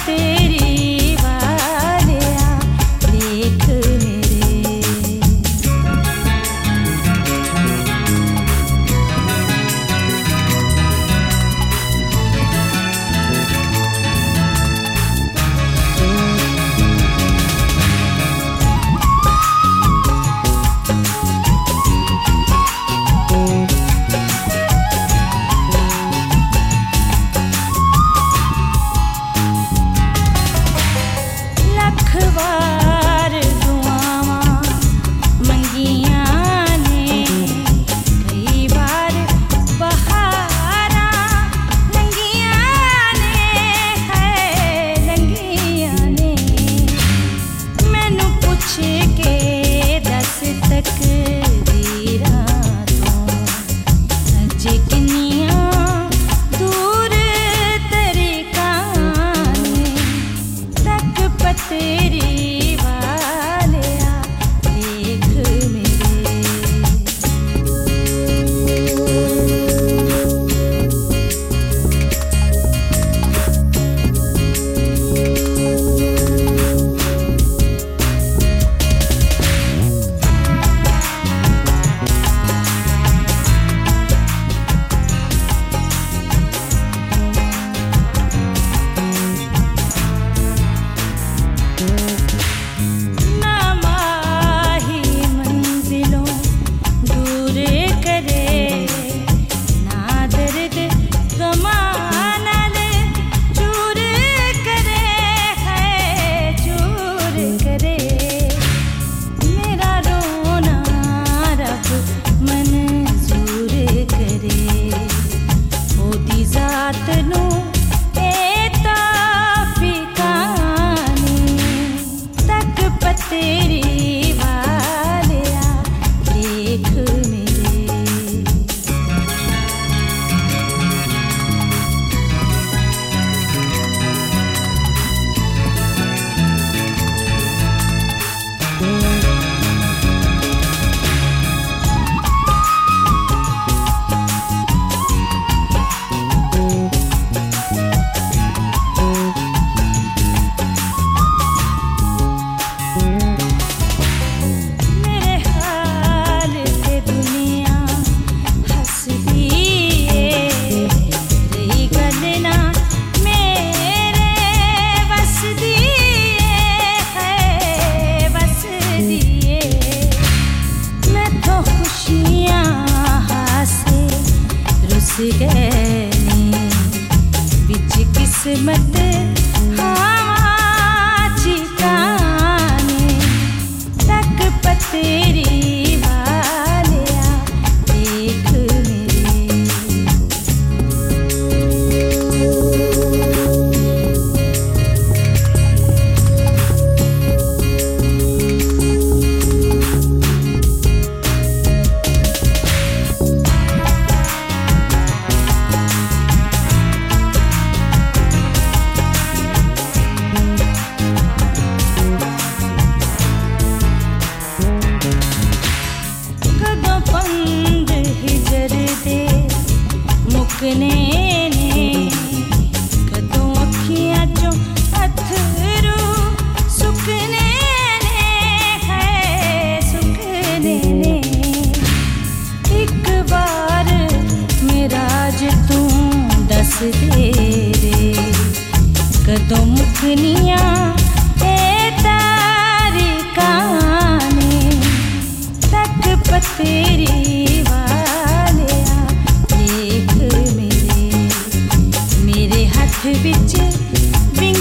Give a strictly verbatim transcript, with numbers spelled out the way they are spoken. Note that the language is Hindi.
पतेरी वालिया देख मेरे। लखवार दुआवां मंगियां ने, कई बार बहारां लंघियां ने, है लंघियां ने। मैनू पुछ के दस तकदीरां तों अजे किन्नियां दूर तरीकां ने। तक पतेरी वालिया देख मेरे। ना माही मंजिलों दूर करे, ना दर्द गमा नाल चूर करे, है चूर करे। मेरा रोना रब मंजूर करे, ओदी जात नू ए ताफिकां ने। तक पतेरी वालिया देख मेरे। मेरे हाल ते दुनिया हसदी ए, रही गल ना मेरे वसदी ए, है वसदी ए। मैथों खुशियां हासे रुस गए ने, बिच किस्मत हावां चिकाने। तक पतेरी वालिया देख मेरे। कदों पंद हिजर दे मुकने ने, कदों अखियां चों अथरू सुकने ने, है सुकने ने। एक बार मेरा अज तू दस दे रे, कदों मुकनियां ए तारीकां ने। तक पतेरी वालिया देख मेरे। मेरे हथ विच